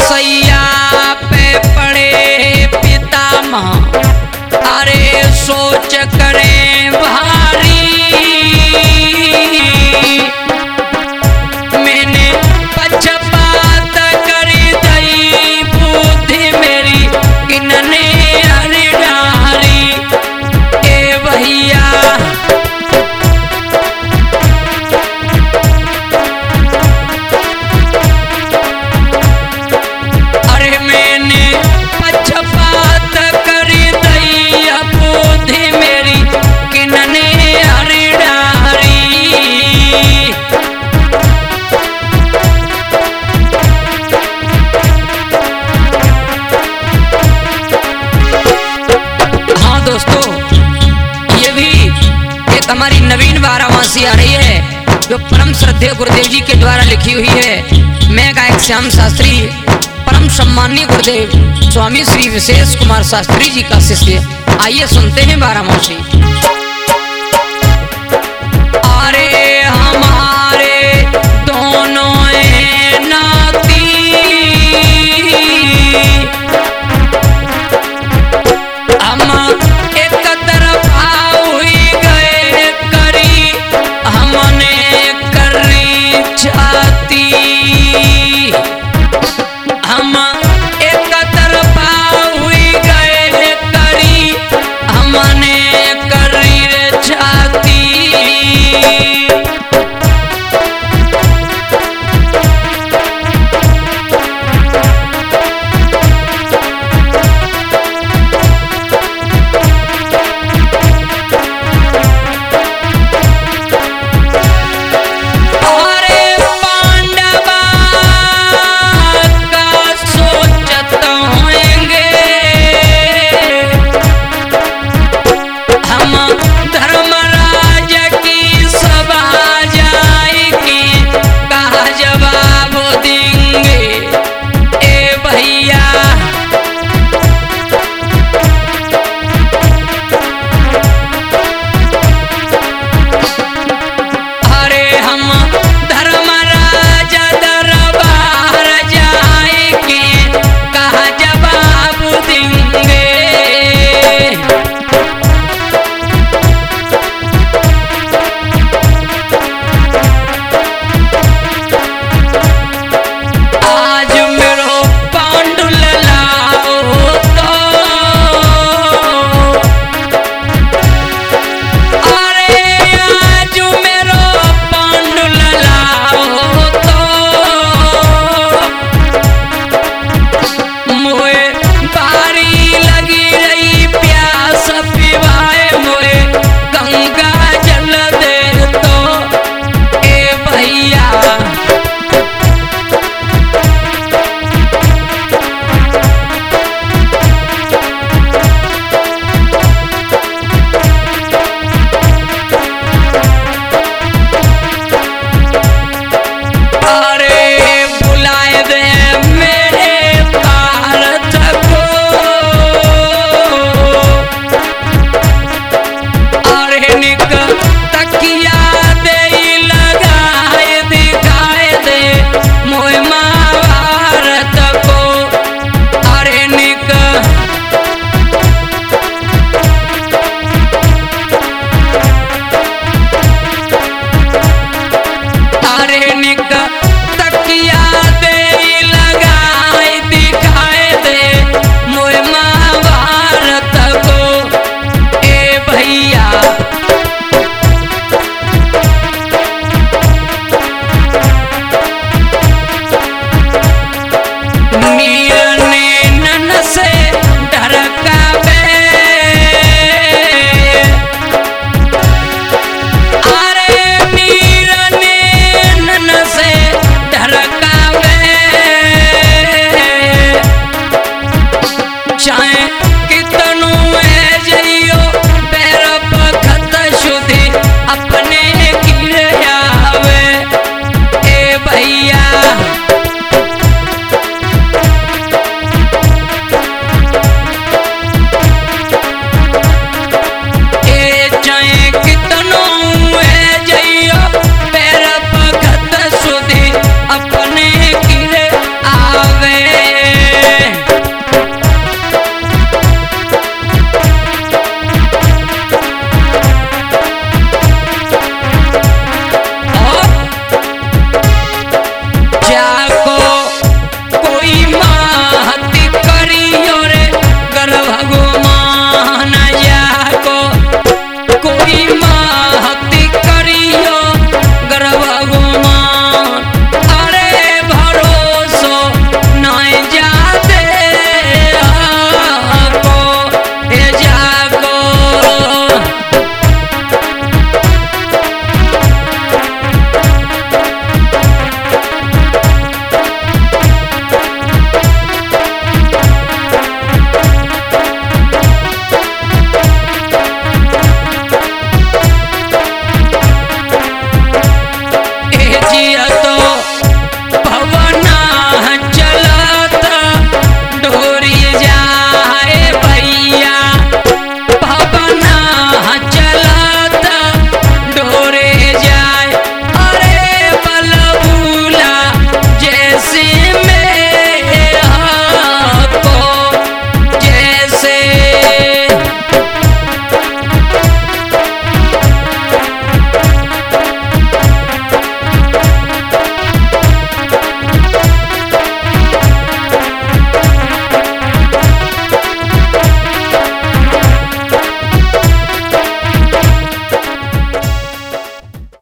सैया पे पड़े पितामह, अरे सोच करें भारी। मैंने पक्षपात करी दई बुद्धि मेरी किनने हरि डारी। ए भैया अरे मैंने पक्षपात करी दई बुद्धि मेरी किनने हरि डारी। हाँ दोस्तों, ये भी एक हमारी नवीन वाराणसी आ रही है जो परम श्रद्धेय गुरुदेव जी के द्वारा लिखी हुई है। मैं गायक श्याम शास्त्री, परम सम्माननीय गुरुदेव स्वामी श्री विशेष कुमार शास्त्री जी का शिष्य। आइए सुनते हैं वाराणसी। अरे हमारे दोनों नाती हम एक तरफा हुई गए करी हमने करनी चाहती। हम एक तरफा हुई गए करी हमने हाँ